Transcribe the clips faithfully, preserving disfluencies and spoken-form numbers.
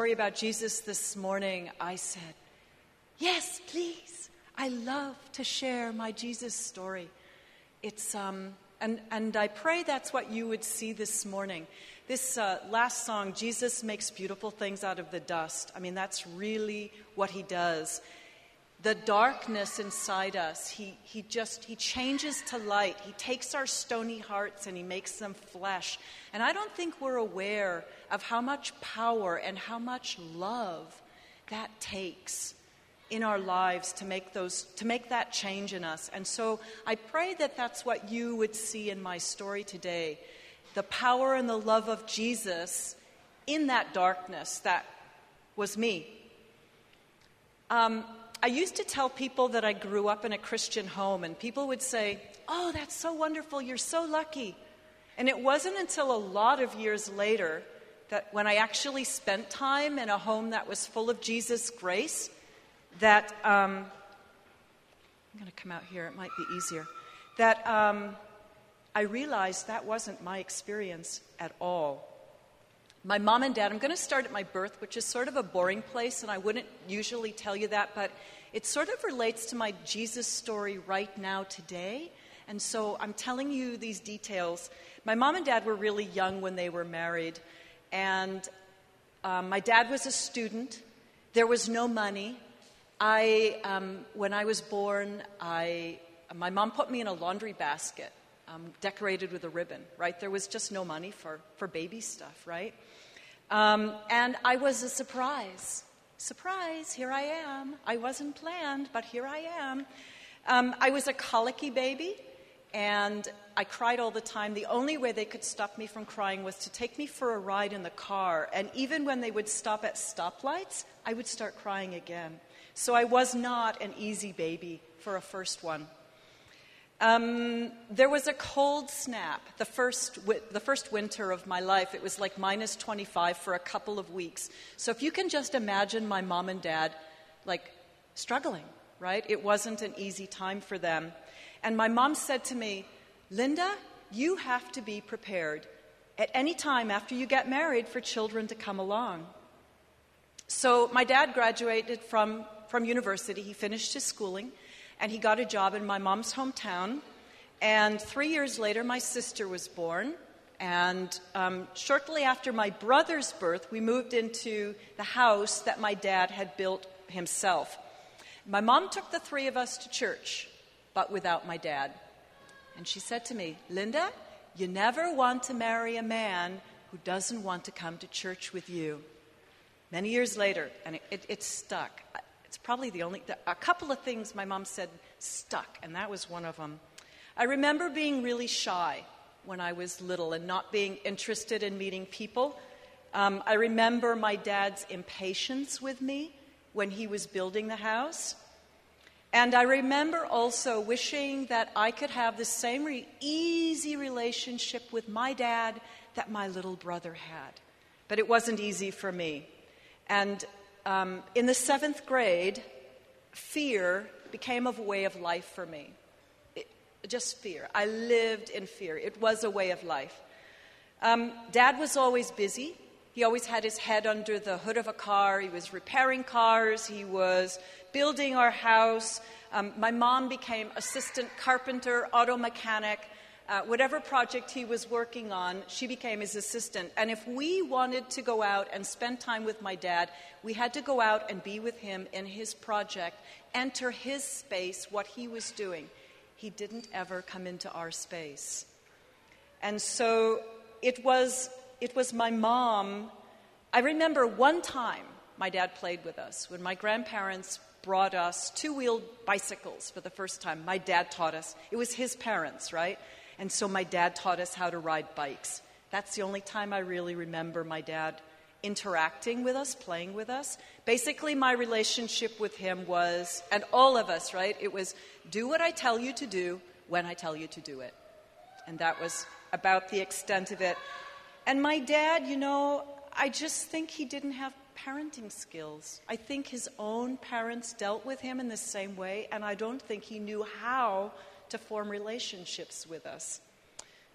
story about Jesus this morning, I said, yes, please. I love to share my Jesus story. It's um, and and I pray that's what you would see this morning. This uh, last song, Jesus makes beautiful things out of the dust. I mean, that's really what he does. The darkness inside us, he he just, he changes to light. He takes our stony hearts and he makes them flesh. And I don't think we're aware of how much power and how much love that takes in our lives to make those, to make that change in us. And so I pray that that's what you would see in my story today. The power and the love of Jesus in that darkness that was me. Um, I used to tell people that I grew up in a Christian home, and people would say, oh, that's so wonderful, you're so lucky. And it wasn't until a lot of years later that when I actually spent time in a home that was full of Jesus' grace, that, um, I'm going to come out here, it might be easier, that um, I realized that wasn't my experience at all. My mom and dad, I'm going to start at my birth, which is sort of a boring place, and I wouldn't usually tell you that, but it sort of relates to my Jesus story right now today. And so I'm telling you these details. My mom and dad were really young when they were married, and um, my dad was a student. There was no money. I, um, when I was born, I, my mom put me in a laundry basket, um, decorated with a ribbon, right? There was just no money for, for baby stuff, right? Um, and I was a surprise. Surprise, here I am. I wasn't planned, but here I am. Um, I was a colicky baby, and I cried all the time. The only way they could stop me from crying was to take me for a ride in the car. And even when they would stop at stoplights, I would start crying again. So I was not an easy baby for a first one. Um, there was a cold snap the first wi- the first winter of my life. It was like minus twenty-five for a couple of weeks. So if you can just imagine my mom and dad, like, struggling, right? It wasn't an easy time for them. And my mom said to me, Linda, you have to be prepared at any time after you get married for children to come along. So my dad graduated from, from university. He finished his schooling. And he got a job in my mom's hometown. And three years later, my sister was born. And um, shortly after my brother's birth, we moved into the house that my dad had built himself. My mom took the three of us to church, but without my dad. And she said to me, Linda, you never want to marry a man who doesn't want to come to church with you. Many years later, and it, it, it stuck. It's probably the only, a couple of things my mom said stuck, and that was one of them. I remember being really shy when I was little and not being interested in meeting people. Um, I remember my dad's impatience with me when he was building the house. And I remember also wishing that I could have the same re- easy relationship with my dad that my little brother had. But it wasn't easy for me. And Um, in the seventh grade, fear became a way of life for me. It, just fear. I lived in fear. It was a way of life. Um, Dad was always busy. He always had his head under the hood of a car. He was repairing cars. He was building our house. Um, my mom became assistant carpenter, auto mechanic. Uh, whatever project he was working on, she became his assistant. And if we wanted to go out and spend time with my dad, we had to go out and be with him in his project, enter his space, what he was doing. He didn't ever come into our space. And so it was, it was my mom. I remember one time my dad played with us when my grandparents brought us two-wheeled bicycles for the first time. My dad taught us. It was his parents, right? And so my dad taught us how to ride bikes. That's the only time I really remember my dad interacting with us, playing with us. Basically, my relationship with him was, and all of us, right? It was, do what I tell you to do when I tell you to do it. And that was about the extent of it. And my dad, you know, I just think he didn't have parenting skills. I think his own parents dealt with him in the same way, and I don't think he knew how to form relationships with us.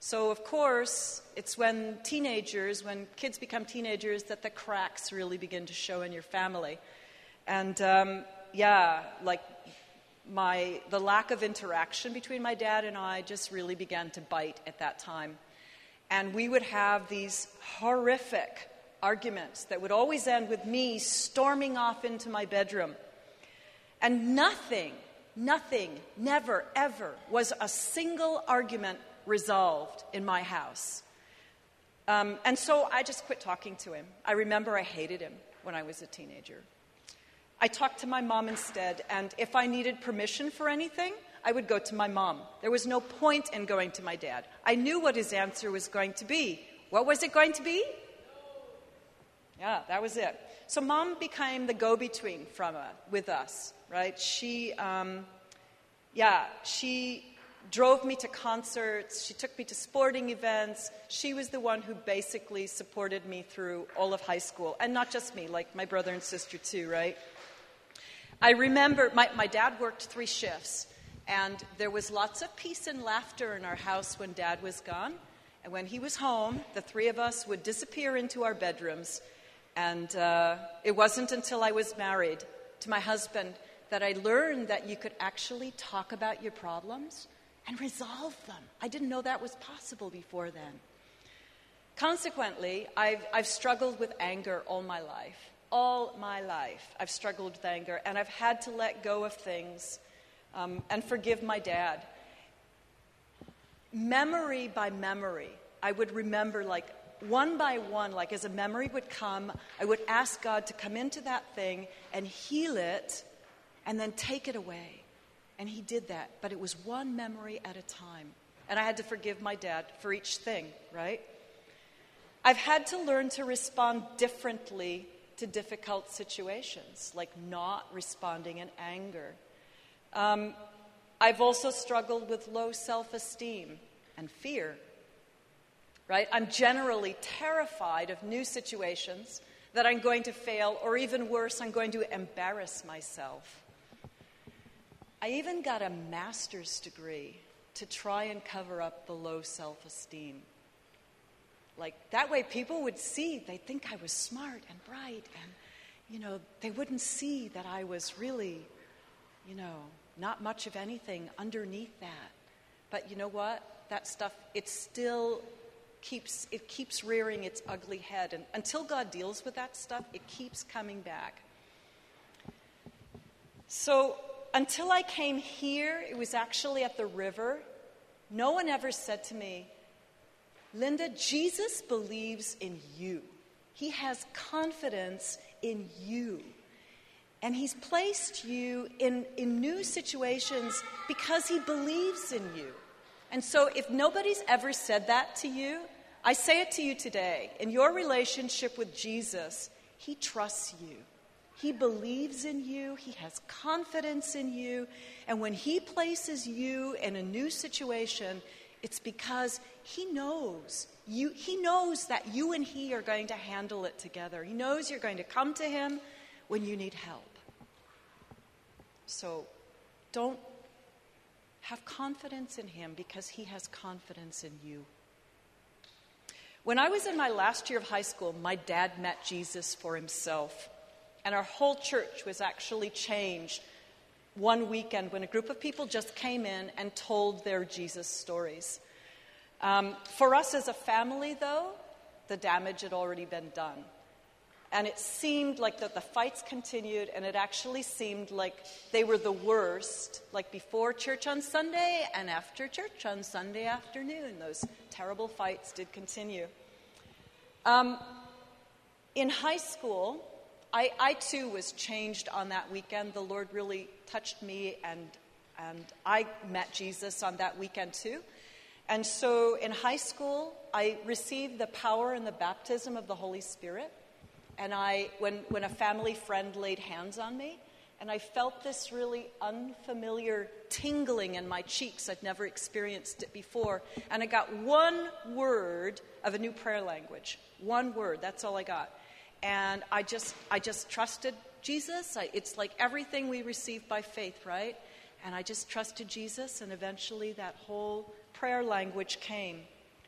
So, of course, it's when teenagers, when kids become teenagers, that the cracks really begin to show in your family. And, um, yeah, like my the lack of interaction between my dad and I just really began to bite at that time. And we would have these horrific arguments that would always end with me storming off into my bedroom. And nothing, nothing, never, ever was a single argument resolved in my house. Um, and so I just quit talking to him. I remember I hated him when I was a teenager. I talked to my mom instead, and if I needed permission for anything, I would go to my mom. There was no point in going to my dad. I knew what his answer was going to be. What was it going to be? Yeah, that was it. So mom became the go-between from uh, with us, right? She, um, yeah, she drove me to concerts. She took me to sporting events. She was the one who basically supported me through all of high school. And not just me, like my brother and sister too, right? I remember my, my dad worked three shifts, and there was lots of peace and laughter in our house when Dad was gone. And when he was home, the three of us would disappear into our bedrooms. And uh, it wasn't until I was married to my husband that I learned that you could actually talk about your problems and resolve them. I didn't know that was possible before then. Consequently, I've, I've struggled with anger all my life. All my life, I've struggled with anger, and I've had to let go of things um, and forgive my dad. Memory by memory, I would remember, like, one by one, like as a memory would come, I would ask God to come into that thing and heal it and then take it away. And he did that, but it was one memory at a time. And I had to forgive my dad for each thing, right? I've had to learn to respond differently to difficult situations, like not responding in anger. Um, I've also struggled with low self-esteem and fear, right? I'm generally terrified of new situations, that I'm going to fail, or even worse, I'm going to embarrass myself. I even got a master's degree to try and cover up the low self-esteem. Like, that way people would see, they'd think I was smart and bright, and, you know, they wouldn't see that I was really, you know, not much of anything underneath that. But you know what? That stuff, it still keeps, it keeps rearing its ugly head. And until God deals with that stuff, it keeps coming back. So until I came here, it was actually at the river, no one ever said to me, Linda, Jesus believes in you. He has confidence in you. And he's placed you in, in new situations because he believes in you. And so if nobody's ever said that to you, I say it to you today. In your relationship with Jesus, he trusts you. He believes in you. He has confidence in you. And when he places you in a new situation, it's because he knows you. He knows that you and he are going to handle it together. He knows you're going to come to him when you need help. So don't have confidence in him because he has confidence in you. When I was in my last year of high school, my dad met Jesus for himself. And our whole church was actually changed one weekend when a group of people just came in and told their Jesus stories. Um, for us as a family, though, the damage had already been done. And it seemed like that the fights continued, and it actually seemed like they were the worst, like before church on Sunday and after church on Sunday afternoon. Those terrible fights did continue. Um, in high school, I, I too was changed on that weekend. The Lord really touched me, and and I met Jesus on that weekend too. And so in high school, I received the power and the baptism of the Holy Spirit. And I, when, when a family friend laid hands on me, and I felt this really unfamiliar tingling in my cheeks. I'd never experienced it before. And I got one word of a new prayer language. One word, that's all I got. And I just I just trusted Jesus. I, it's like everything we receive by faith, right? And I just trusted Jesus, and eventually that whole prayer language came.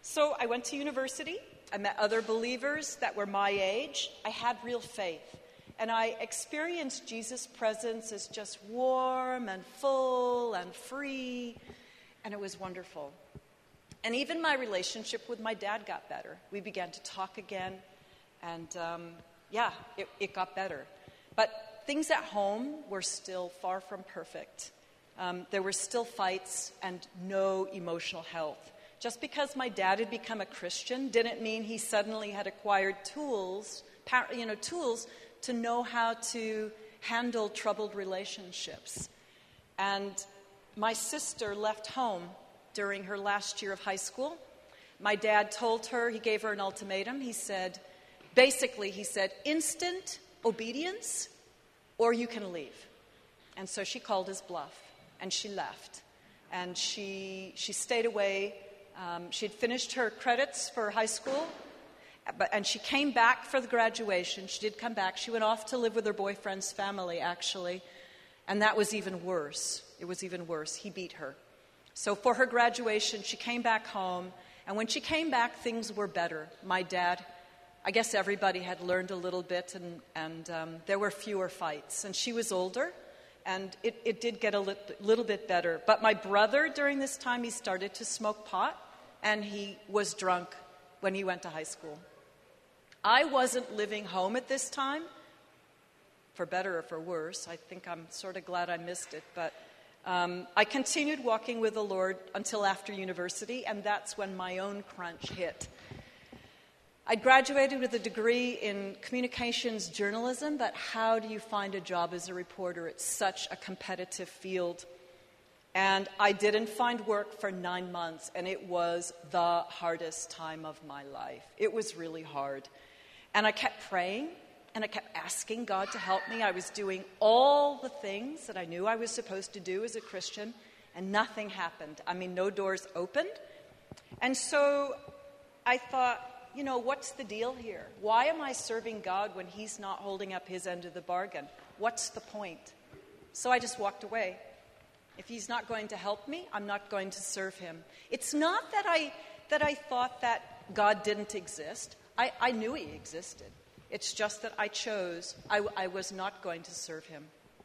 So I went to university. I met other believers that were my age. I had real faith. And I experienced Jesus' presence as just warm and full and free. And it was wonderful. And even my relationship with my dad got better. We began to talk again. And um, yeah, it, it got better. But things at home were still far from perfect. Um, there were still fights and no emotional health. Just because my dad had become a Christian didn't mean he suddenly had acquired tools, you know, tools to know how to handle troubled relationships. And my sister left home during her last year of high school. My dad told her, he gave her an ultimatum. He said, basically, he said, instant obedience or you can leave. And so she called his bluff and she left. And she she stayed away. Um, she had finished her credits for high school, but, and she came back for the graduation. She did come back. She went off to live with her boyfriend's family, actually, and that was even worse. It was even worse. He beat her. So for her graduation, she came back home, and when she came back, things were better. My dad, I guess everybody had learned a little bit, and, and um, there were fewer fights. And she was older, and it, it did get a li- little bit better. But my brother, during this time, he started to smoke pot, and he was drunk when he went to high school. I wasn't living home at this time, for better or for worse. I think I'm sort of glad I missed it. But um, I continued walking with the Lord until after university, and that's when my own crunch hit. I graduated with a degree in communications journalism, but how do you find a job as a reporter? It's such a competitive field. And I didn't find work for nine months, and it was the hardest time of my life. It was really hard. And I kept praying, and I kept asking God to help me. I was doing all the things that I knew I was supposed to do as a Christian, and nothing happened. I mean, no doors opened. And so I thought, you know, what's the deal here? Why am I serving God when he's not holding up his end of the bargain? What's the point? So I just walked away. If he's not going to help me, I'm not going to serve him. It's not that I that I thought that God didn't exist. I, I knew he existed. It's just that I chose. I, I was not going to serve him.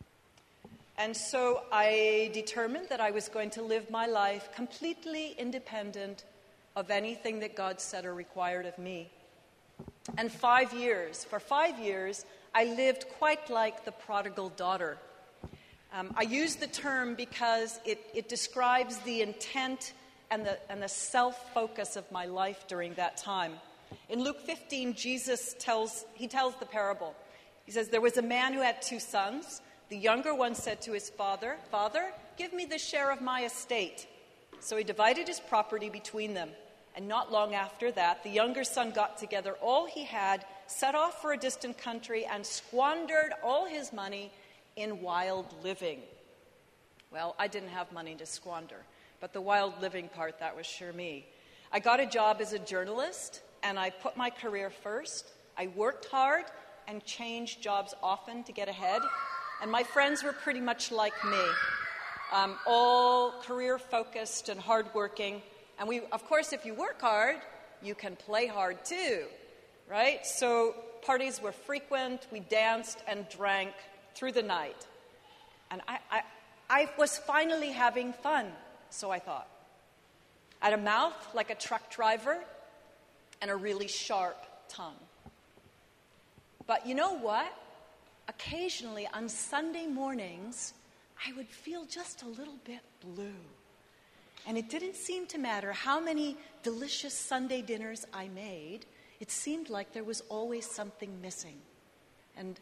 And so I determined that I was going to live my life completely independent of anything that God said or required of me. And five years, for five years, I lived quite like the prodigal daughter. Um, I use the term because it, it describes the intent and the, and the self-focus of my life during that time. In Luke fifteen, Jesus tells, he tells the parable. He says, there was a man who had two sons. The younger one said to his father, "Father, give me the share of my estate." So he divided his property between them. And not long after that, the younger son got together all he had, set off for a distant country, and squandered all his money in wild living. Well, I didn't have money to squander, but the wild living part, that was sure me. I got a job as a journalist, and I put my career first. I worked hard and changed jobs often to get ahead, and my friends were pretty much like me, um, all career-focused and hardworking. And we, of course, if you work hard, you can play hard too, right? So parties were frequent. We danced and drank through the night. And I, I, I was finally having fun, so I thought. I had a mouth like a truck driver and a really sharp tongue. But you know what? Occasionally on Sunday mornings, I would feel just a little bit blue. And it didn't seem to matter how many delicious Sunday dinners I made. It seemed like there was always something missing. And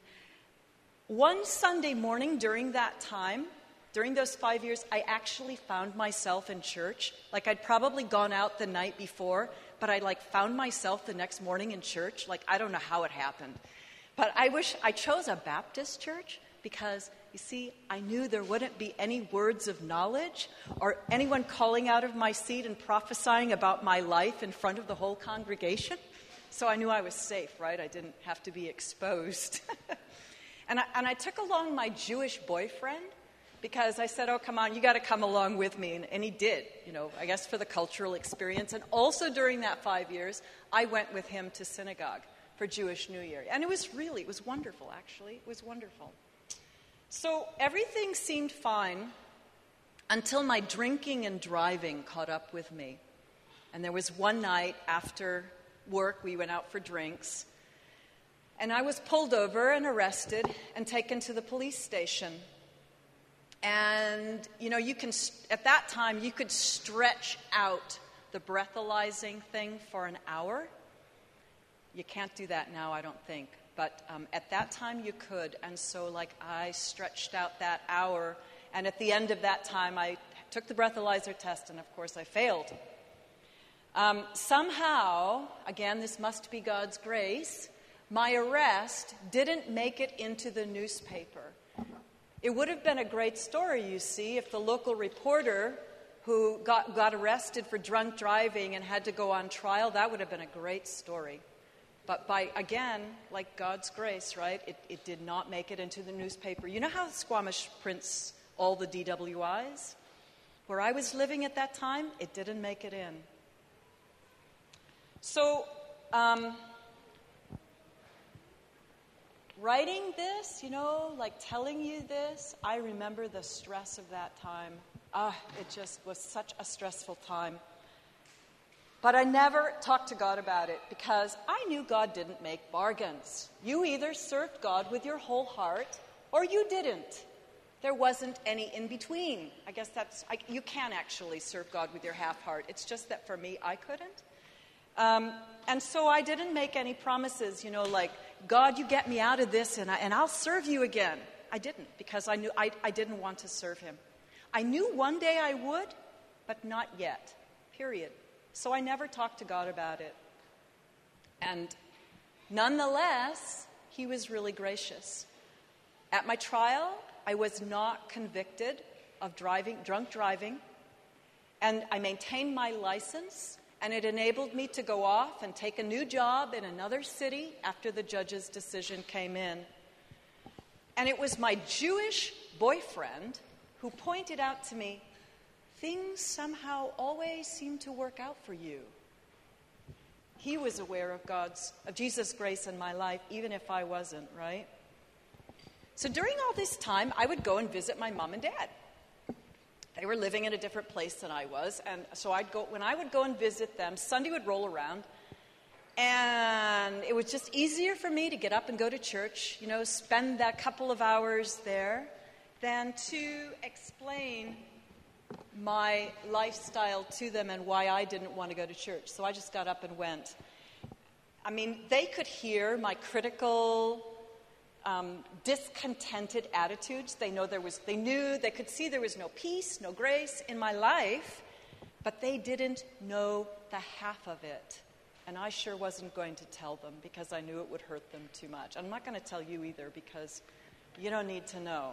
one Sunday morning during that time, during those five years, I actually found myself in church. Like I'd probably gone out the night before, but I like found myself the next morning in church. Like I don't know how it happened. But I wish I chose a Baptist church because, you see, I knew there wouldn't be any words of knowledge or anyone calling out of my seat and prophesying about my life in front of the whole congregation. So I knew I was safe, right? I didn't have to be exposed. and, I, and I took along my Jewish boyfriend because I said, oh, come on, you got to come along with me. And, and he did, you know, I guess for the cultural experience. And also during that five years, I went with him to synagogue for Jewish New Year. And it was really, it was wonderful, actually. It was wonderful. So everything seemed fine until my drinking and driving caught up with me. And there was one night after work, we went out for drinks. And I was pulled over and arrested and taken to the police station. And, you know, you can, at that time, you could stretch out the breathalyzing thing for an hour. You can't do that now, I don't think. But um, at that time, you could. And so, like, I stretched out that hour. And at the end of that time, I took the breathalyzer test, and, of course, I failed. Um, somehow, again, this must be God's grace, my arrest didn't make it into the newspaper. It would have been a great story, you see, if the local reporter who got, got arrested for drunk driving and had to go on trial, that would have been a great story. But by, again, like God's grace, right, it, it did not make it into the newspaper. You know how Squamish prints all the D W Is? Where I was living at that time, it didn't make it in. So, um... writing this, you know, like telling you this, I remember the stress of that time. Ah, it just was such a stressful time. But I never talked to God about it because I knew God didn't make bargains. You either served God with your whole heart or you didn't. There wasn't any in between. I guess that's, I, you can actually serve God with your half heart. It's just that for me, I couldn't. Um, and so I didn't make any promises, you know, like, God, you get me out of this and, I, and I'll serve you again. I didn't because I knew I, I didn't want to serve him. I knew one day I would, but not yet, period. So I never talked to God about it. And nonetheless, he was really gracious. At my trial, I was not convicted of driving, drunk driving, and I maintained my license. And it enabled me to go off and take a new job in another city after the judge's decision came in. And it was my Jewish boyfriend who pointed out to me, things somehow always seem to work out for you. He was aware of God's, of Jesus' grace in my life, even if I wasn't, right? So during all this time, I would go and visit my mom and dad. They were living in a different place than I was, and so I'd go, when I would go and visit them, Sunday would roll around, and it was just easier for me to get up and go to church, you know, spend that couple of hours there, than to explain my lifestyle to them and why I didn't want to go to church. So I just got up and went. I mean, they could hear my critical, Um, discontented attitudes. They know there was, they knew, they could see there was no peace, no grace in my life, but they didn't know the half of it. And I sure wasn't going to tell them because I knew it would hurt them too much. I'm not going to tell you either because you don't need to know.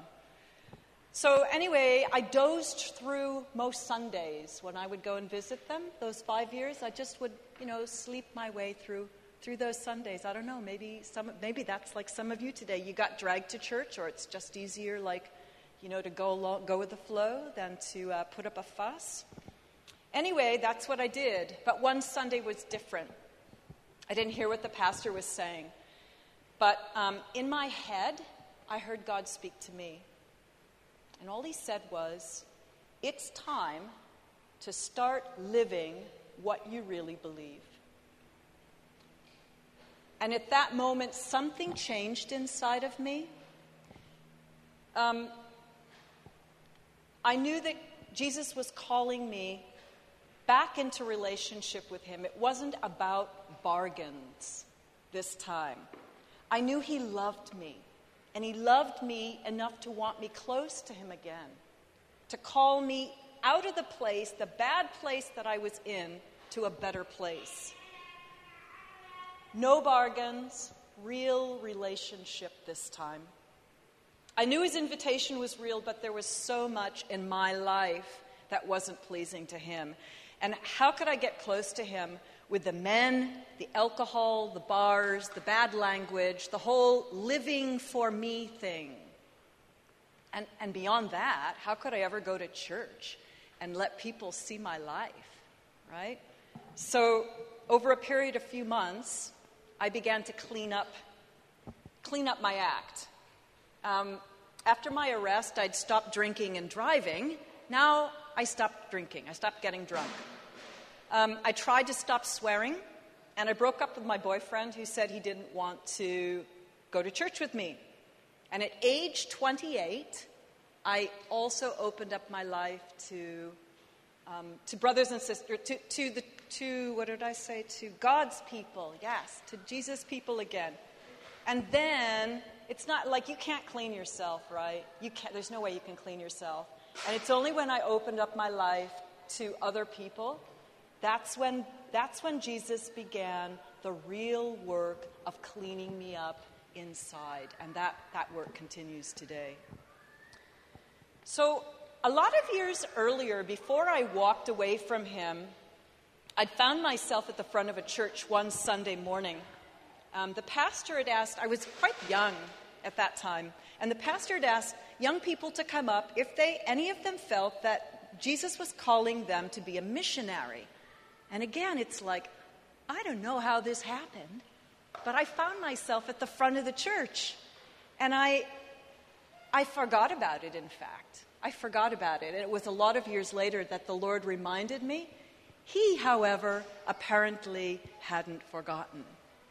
So anyway, I dozed through most Sundays when I would go and visit them. Those five years, I just would, you know, sleep my way through through those Sundays. I don't know, maybe some, maybe that's like some of you today. You got dragged to church, or it's just easier, like, you know, to go along, go with the flow than to uh, put up a fuss. Anyway, that's what I did. But one Sunday was different. I didn't hear what the pastor was saying. But um, in my head, I heard God speak to me. And all he said was, it's time to start living what you really believe. And at that moment, something changed inside of me. Um, I knew that Jesus was calling me back into relationship with him. It wasn't about bargains this time. I knew he loved me. And he loved me enough to want me close to him again. To call me out of the place, the bad place that I was in, to a better place. No bargains, real relationship this time. I knew his invitation was real, but there was so much in my life that wasn't pleasing to him. And how could I get close to him with the men, the alcohol, the bars, the bad language, the whole living for me thing? And, and beyond that, how could I ever go to church and let people see my life, right? So over a period of few months, I began to clean up, clean up my act. Um, after my arrest, I'd stopped drinking and driving. Now I stopped drinking. I stopped getting drunk. Um, I tried to stop swearing, and I broke up with my boyfriend who said he didn't want to go to church with me. And at age twenty-eight, I also opened up my life to um, to brothers and sisters, to, to the to what did I say? To God's people, yes, to Jesus' people again. And then it's not like you can't clean yourself, right? You can't. There's no way you can clean yourself. And it's only when I opened up my life to other people, that's when that's when Jesus began the real work of cleaning me up inside. And that, that work continues today. So a lot of years earlier, before I walked away from him, I'd found myself at the front of a church one Sunday morning. Um, the pastor had asked, I was quite young at that time, and the pastor had asked young people to come up if they, any of them felt that Jesus was calling them to be a missionary. And again, it's like, I don't know how this happened, but I found myself at the front of the church. And I, I forgot about it, in fact. I forgot about it. And it was a lot of years later that the Lord reminded me. He, however, apparently hadn't forgotten.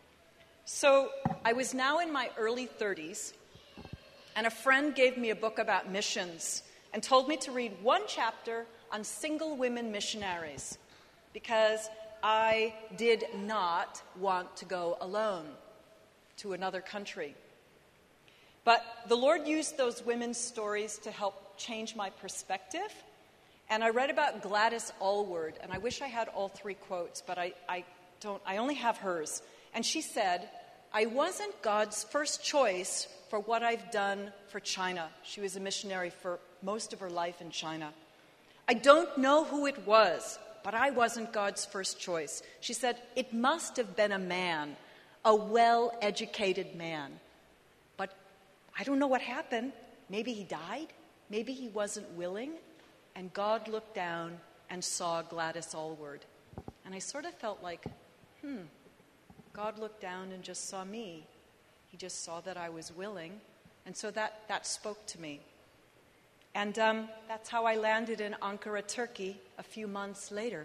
So I was now in my early thirties, and a friend gave me a book about missions and told me to read one chapter on single women missionaries, because I did not want to go alone to another country. But the Lord used those women's stories to help change my perspective. And I read about Gladys Aylward, and I wish I had all three quotes, but I, I don't. I only have hers. And she said, I wasn't God's first choice for what I've done for China. She was a missionary for most of her life in China. I don't know who it was, but I wasn't God's first choice. She said, it must have been a man, a well-educated man. But I don't know what happened. Maybe he died. Maybe he wasn't willing. And God looked down and saw Gladys Aylward. And I sort of felt like, hmm, God looked down and just saw me. He just saw that I was willing. And so that, that spoke to me. And um, that's how I landed in Ankara, Turkey, a few months later.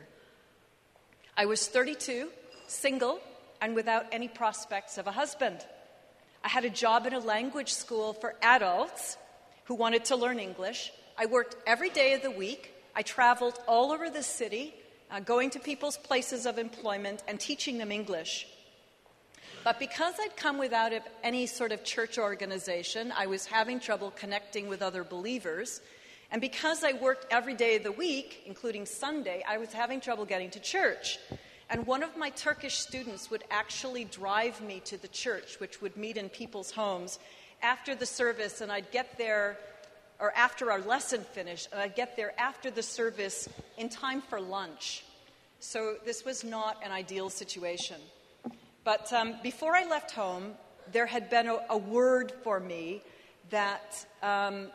I was thirty-two, single, and without any prospects of a husband. I had a job in a language school for adults who wanted to learn English. I worked every day of the week. I traveled all over the city, uh, going to people's places of employment and teaching them English. But because I'd come without any sort of church organization, I was having trouble connecting with other believers. And because I worked every day of the week, including Sunday, I was having trouble getting to church. And one of my Turkish students would actually drive me to the church, which would meet in people's homes, after the service, and I'd get there, or after our lesson finished, and I'd get there after the service in time for lunch. So this was not an ideal situation. But um, before I left home, there had been a, a word for me that um,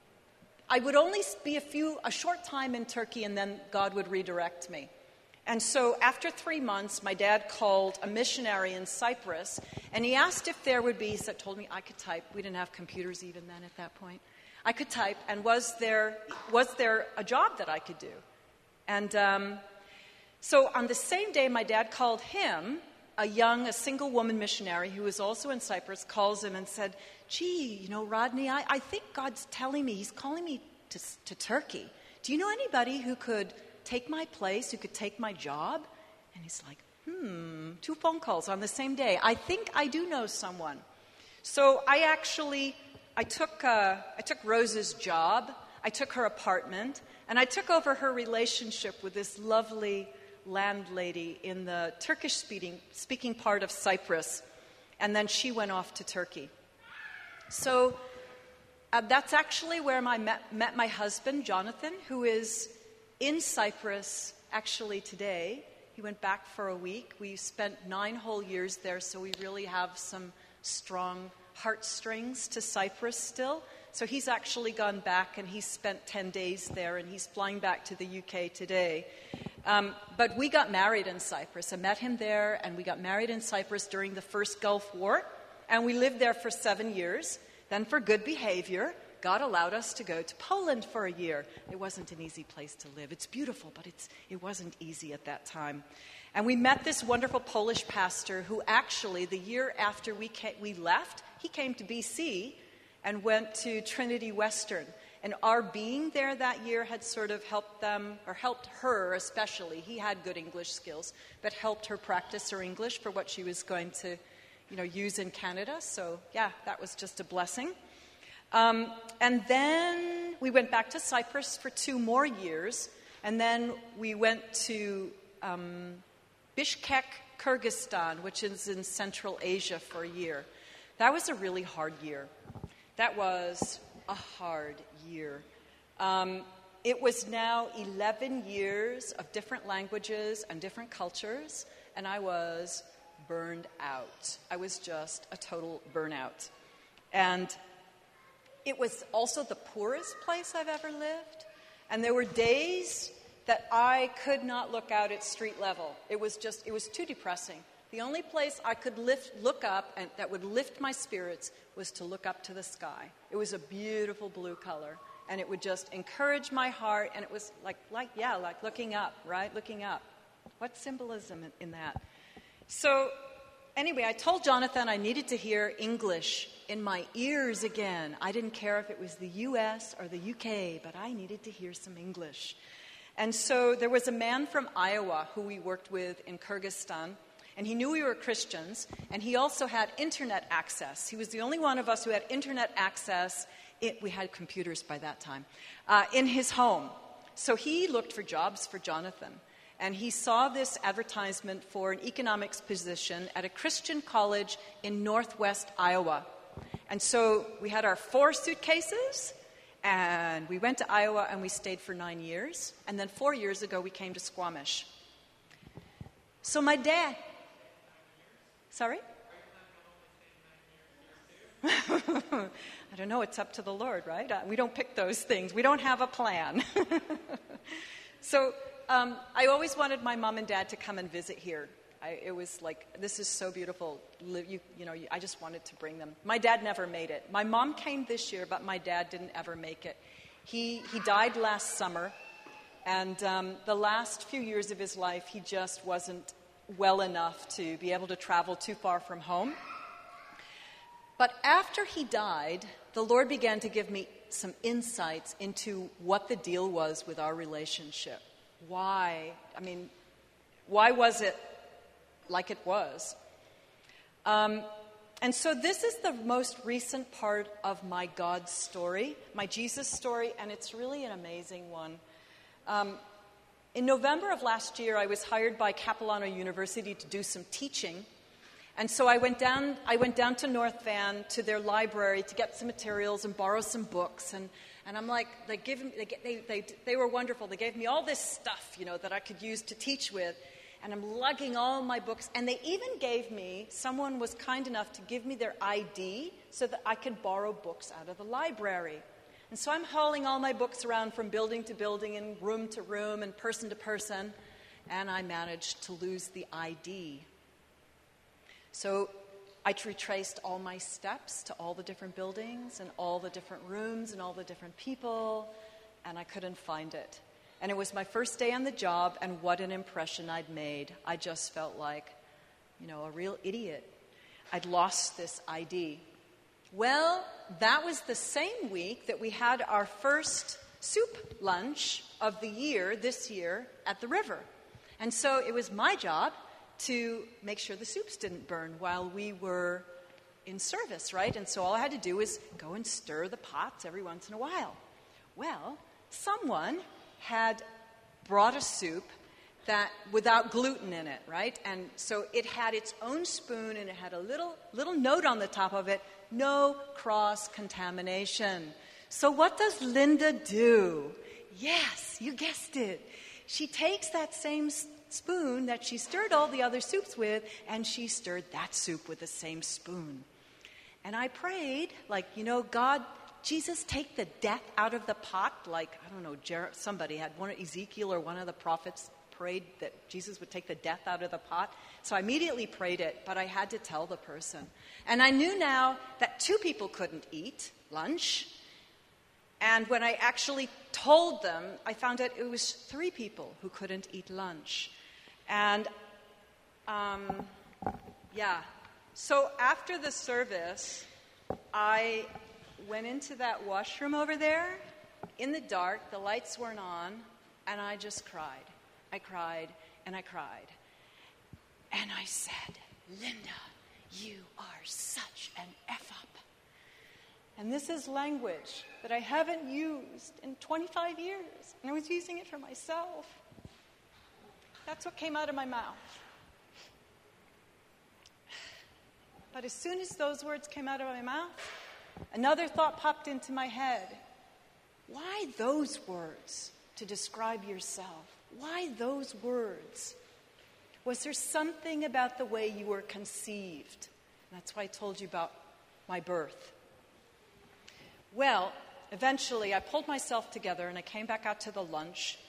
I would only be a few, a short time in Turkey, and then God would redirect me. And so after three months, my dad called a missionary in Cyprus, and he asked if there would be, he said, told me I could type. We didn't have computers even then at that point. I could type, and was there, was there a job that I could do? And um, so on the same day, my dad called him. A young, a single woman missionary who was also in Cyprus calls him and said, gee, you know, Rodney, I, I think God's telling me, he's calling me to, to Turkey. Do you know anybody who could take my place, who could take my job? And he's like, hmm, two phone calls on the same day. I think I do know someone. So I actually, I took, uh, I took Rose's job, I took her apartment, and I took over her relationship with this lovely landlady in the Turkish-speaking speaking part of Cyprus, and then she went off to Turkey. So uh, that's actually where I met, met my husband, Jonathan, who is in Cyprus actually today. He went back for a week. We spent nine whole years there, so we really have some strong heartstrings to Cyprus still. So he's actually gone back, and he's spent ten days there, and he's flying back to the U K today. Um, but we got married in Cyprus. I met him there, and we got married in Cyprus during the first Gulf War, and we lived there for seven years. Then for good behavior, God allowed us to go to Poland for a year. It wasn't an easy place to live. It's beautiful, but it's, it wasn't easy at that time. And we met this wonderful Polish pastor who actually, the year after we came, we left, he came to B C and went to Trinity Western. And our being there that year had sort of helped them, or helped her especially. He had good English skills, but helped her practice her English for what she was going to, you know, use in Canada. So, yeah, that was just a blessing. Um, and then we went back to Cyprus for two more years. And then we went to um, Bishkek, Kyrgyzstan, which is in Central Asia, for a year. That was a really hard year. That was a hard year. Um, it was now eleven years of different languages and different cultures, and I was burned out. I was just a total burnout. And it was also the poorest place I've ever lived. And there were days that I could not look out at street level. It was just, it was too depressing. The only place I could lift, look up and that would lift my spirits was to look up to the sky. It was a beautiful blue color, and it would just encourage my heart, and it was like, like yeah, like looking up, right? Looking up. What symbolism in, in that? So anyway, I told Jonathan I needed to hear English in my ears again. I didn't care if it was the U S or the U K, but I needed to hear some English. And so there was a man from Iowa who we worked with in Kyrgyzstan, and he knew we were Christians, and he also had internet access. He was the only one of us who had internet access. It, we had computers by that time, uh, in his home. So he looked for jobs for Jonathan, and he saw this advertisement for an economics position at a Christian college in northwest Iowa. And so we had our four suitcases, and we went to Iowa, and we stayed for nine years. And then four years ago, we came to Squamish. So my dad... Sorry? I don't know. It's up to the Lord, right? Uh, we don't pick those things. We don't have a plan. So um, I always wanted my mom and dad to come and visit here. I, it was like, this is so beautiful. You, you know, I just wanted to bring them. My dad never made it. My mom came this year, but my dad didn't ever make it. He, he died last summer, and um, the last few years of his life, he just wasn't well enough to be able to travel too far from home. But after he died, the Lord began to give me some insights into what the deal was with our relationship. Why? I mean, why was it like it was? Um, and so this is the most recent part of my God story, my Jesus story, and it's really an amazing one. Um, in November of last year, I was hired by Capilano University to do some teaching. And so I went down I went down to North Van to their library to get some materials and borrow some books. And, and I'm like, they, give me, they, they, they, they were wonderful. They gave me all this stuff, you know, that I could use to teach with. And I'm lugging all my books. And they even gave me, someone was kind enough to give me their I D so that I could borrow books out of the library. And so I'm hauling all my books around from building to building and room to room and person to person. And I managed to lose the I D. So I retraced all my steps to all the different buildings and all the different rooms and all the different people, and I couldn't find it. And it was my first day on the job, and what an impression I'd made. I just felt like, you know, a real idiot. I'd lost this I D. Well, that was the same week that we had our first soup lunch of the year, this year, at the river. And so it was my job to make sure the soups didn't burn while we were in service, right? And so all I had to do was go and stir the pots every once in a while. Well, someone had brought a soup that without gluten in it, right? And so it had its own spoon, and it had a little little note on the top of it, no cross-contamination. So what does Linda do? Yes, you guessed it. She takes that same spoon that she stirred all the other soups with, and she stirred that soup with the same spoon. And I prayed, like, you know, God, Jesus take the death out of the pot? Like, I don't know, Jer- somebody had one, Ezekiel or one of the prophets prayed that Jesus would take the death out of the pot. So I immediately prayed it, but I had to tell the person. And I knew now that two people couldn't eat lunch. And when I actually told them, I found out it was three people who couldn't eat lunch. And, um, yeah. So after the service, I went into that washroom over there in the dark. The lights weren't on. And I just cried. I cried and I cried. And I said, Linda, you are such an F-up. And this is language that I haven't used in twenty-five years. And I was using it for myself. That's what came out of my mouth. But as soon as those words came out of my mouth, another thought popped into my head. Why those words to describe yourself? Why those words? Was there something about the way you were conceived? That's why I told you about my birth. Well, eventually I pulled myself together and I came back out to the lunch.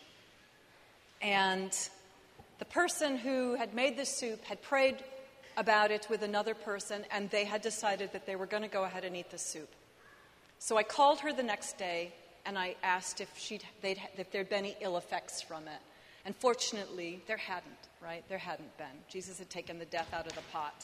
And the person who had made the soup had prayed about it with another person, and they had decided that they were going to go ahead and eat the soup. So I called her the next day and I asked if she'd they'd, if there'd been any ill effects from it. And fortunately, there hadn't, right? There hadn't been. Jesus had taken the death out of the pot.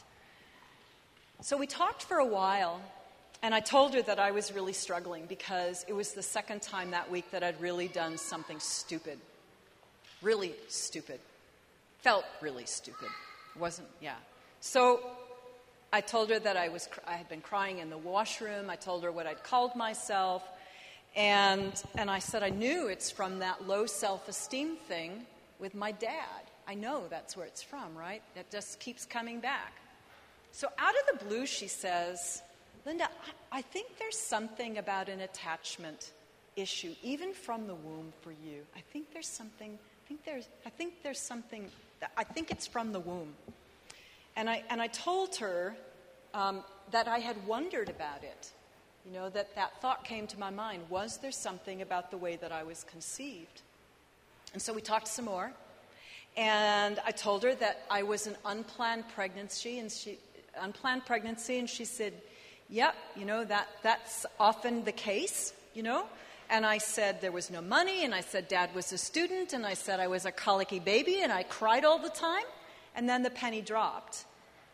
So we talked for a while, and I told her that I was really struggling because it was the second time that week that I'd really done something stupid. Really stupid. Felt really stupid. Wasn't, yeah. So I told her that I was I had been crying in the washroom. I told her what I'd called myself. And and I said I knew it's from that low self-esteem thing with my dad. I know that's where it's from, right? It just keeps coming back. So out of the blue, she says, Linda, I, I think there's something about an attachment issue, even from the womb for you. I think there's something, I think there's, I think there's something, I think it's from the womb. And I, and I told her um, that I had wondered about it. You know, that that thought came to my mind. Was there something about the way that I was conceived? And so we talked some more. And I told her that I was an unplanned pregnancy, and she unplanned pregnancy, and she said, "Yep, you know that that's often the case, you know." And I said there was no money, and I said Dad was a student, and I said I was a colicky baby, and I cried all the time. And then the penny dropped.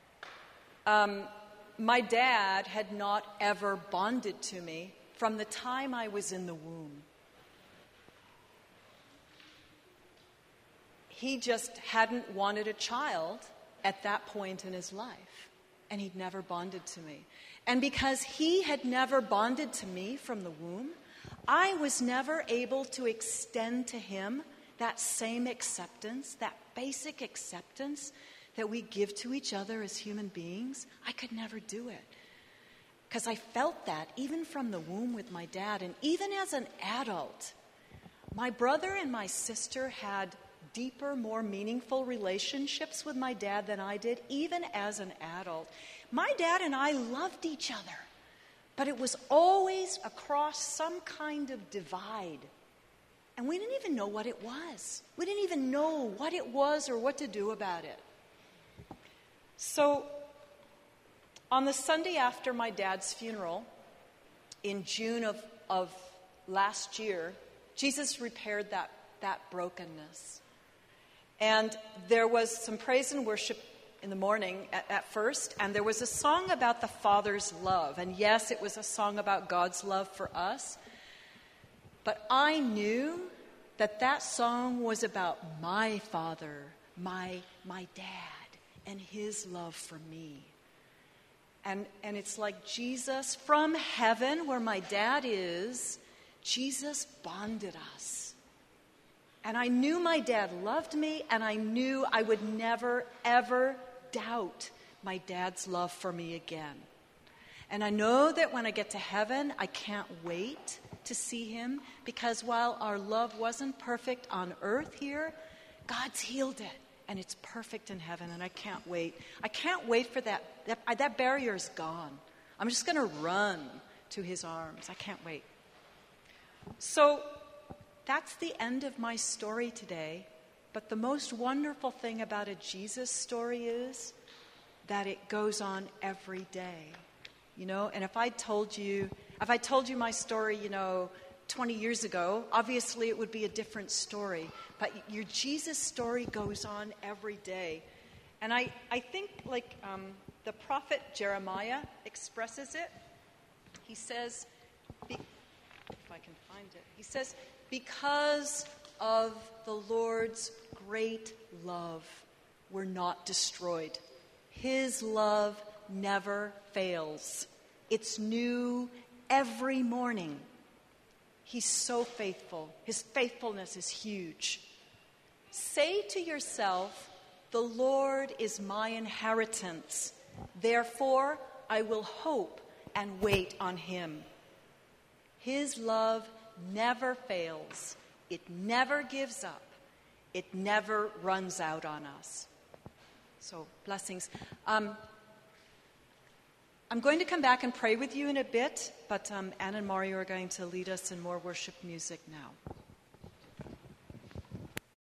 Um. My dad had not ever bonded to me from the time I was in the womb. He just hadn't wanted a child at that point in his life, and he'd never bonded to me. And because he had never bonded to me from the womb, I was never able to extend to him that same acceptance, that basic acceptance that we give to each other as human beings. I could never do it. Because I felt that even from the womb with my dad. And even as an adult, my brother and my sister had deeper, more meaningful relationships with my dad than I did, even as an adult. My dad and I loved each other, but it was always across some kind of divide. And we didn't even know what it was. We didn't even know what it was or what to do about it. So, on the Sunday after my dad's funeral, in June of, of last year, Jesus repaired that, that brokenness. And there was some praise and worship in the morning at, at first, and there was a song about the Father's love. And yes, it was a song about God's love for us. But I knew that that song was about my father, my, my dad, and his love for me. And, and it's like Jesus from heaven, where my dad is, Jesus bonded us. And I knew my dad loved me, and I knew I would never, ever doubt my dad's love for me again. And I know that when I get to heaven, I can't wait to see him, because while our love wasn't perfect on earth here, God's healed it. And it's perfect in heaven, and I can't wait. I can't wait for that. That, that barrier's gone. I'm just going to run to his arms. I can't wait. So that's the end of my story today. But the most wonderful thing about a Jesus story is that it goes on every day. You know, and if I told you, if I told you my story, you know, twenty years ago, obviously it would be a different story. But your Jesus story goes on every day. And I, I think, like um, the prophet Jeremiah expresses it. He says, be, if I can find it, he says, because of the Lord's great love, we're not destroyed. His love never fails. It's new every morning. He's so faithful. His faithfulness is huge. Say to yourself, the Lord is my inheritance. Therefore, I will hope and wait on him. His love never fails. It never gives up. It never runs out on us. So, blessings. Um, I'm going to come back and pray with you in a bit, but um, Anne and Mario are going to lead us in more worship music now.